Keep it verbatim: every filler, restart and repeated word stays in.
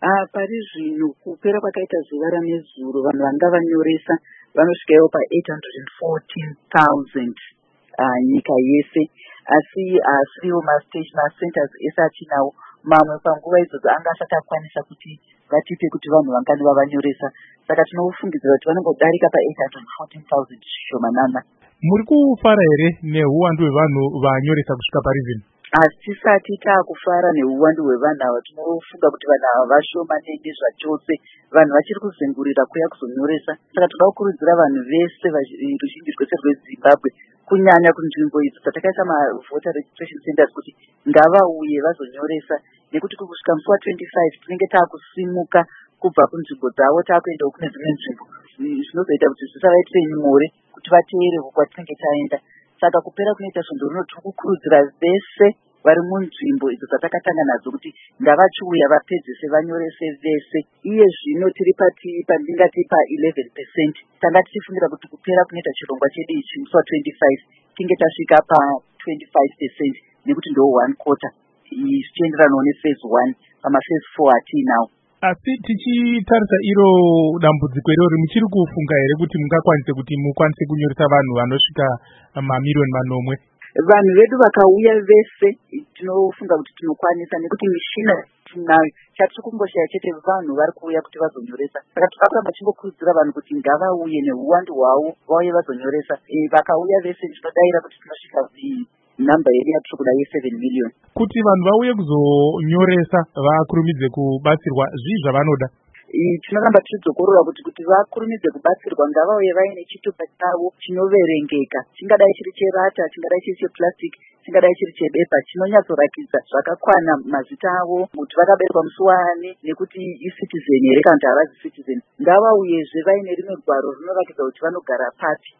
Ah, pari zvino kupera kwakaita zuva ramezuro vanhu vanga vanyoresa vanosvikawo pa eight hundred fourteen thousand uh, nyika yese, asi asiriwo mastage macenters ese atinawo mamwe panguva idzodzo anga asati akwanisa kuti vatipe kuti vanhu vangani vavanyoresa, saka tinofungidzira kuti vanongodarika pa eight hundred fourteen thousand zvishomanana. Muri kufara here neuwandu hwevanhu vanyoresa kusvika pari zvino? Asi tisati taakufara neuwandu hwevanhu ava, tinofunga kuti vanhu ava vashomanene zvachose, vanhu vachiri kuzengurira kuya kuzonyoresa. Saka toda kukurudzira vanhu vese ruzhinji rwese rweZimbabwe, kunyanya kunzvimbo idzo dzatakaisa mavota registration centers, kuti ngavauye vazonyoresa, nekuti kusvika musi wa twenty-five tinenge taakusimuka kubva kunzvimbo dzavo taakuendawo kune dzimwe nzvimbo, zvinozoita kuti zvisavaitire nyore kuti vateere kwatinenge taenda. Saka kupera kunoita svondo rino tiri kukurudzira vese vari munzvimbo idzo dzatakatanga nadzo kuti ngavachiuya vapedzese vanyorese vese. Iye zvino tiri pati pandingati pa eleven percent, tanga tichifungira kuti kupera kunoita chirongwa chedu ichi musi wa twenty-five tinge tasvika pa twenty-five percent, nekuti ndo one quarter zvichienderanawo nephase one, pamaphase four atiinawo. Asi tichitarisa iro dambudziko irori, muchiri kufunga here kuti mungakwanise kuti mukwanise kunyoresa vanhu vanosvika mamiliyoni manomwe? Vanhu vedu vakauya vese tinofunga kuti tinokwanisa, nekuti mishina tinayo. Chatiri kungoshaya chete vanhu vari kuuya kuti vazonyoresa. Saka takakuramba tichingokurudzira vanhu kuti ngavauye neuwandu hwavo vauye vazonyoresa. E, vakauya vese tinodaira kuti tinosvika namba yedu yatiri kuda ye-seven million. Kuti vanhu vauye kuzonyoresa vakurumidze kubatsirwa, zvii zvavanoda? Tinoramba tichidzokorora kuti kuti vakurumidze kubatsirwa ngavauye vaine chitupa chavo chinoverengeka, chingadai chiri cherata, chingadai chiri cheplastic, chingadai chiri chebepa, chinonyatsorakidza zvakakwana mazita avo, kuti vakaberekwa musi wani, nekuti icitizen here kana kuti havazi citizen. Ngavauyezve vaine rimwe gwaro rinorakidza kuti vanogara pati.